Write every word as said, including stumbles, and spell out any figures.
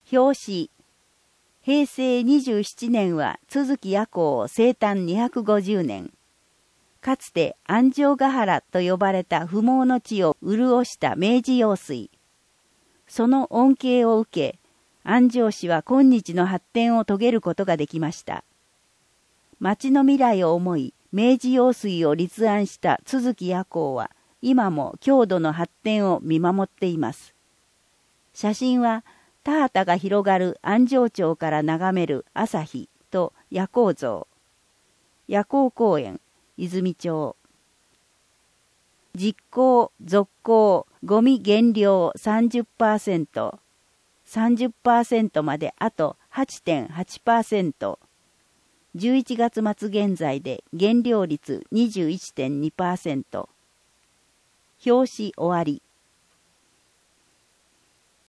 表紙。へいせいにじゅうななねんは都築夜行生誕にひゃくごじゅうねん。かつて安城ヶ原と呼ばれた不毛の地を潤した明治用水。その恩恵を受け、安城市は今日の発展を遂げることができました。町の未来を思い、明治用水を立案した都築夜行は、今も郷土の発展を見守っています。写真は、田畑が広がる安城町から眺める朝日と夜行像。夜行公園、泉町。実行、続行、ゴミ減量 さんじゅっパーセント。さんじゅっパーセント まであと はちてんはちパーセント。じゅういちがつ末現在で減量率 にじゅういちてんにパーセント。表紙終わり。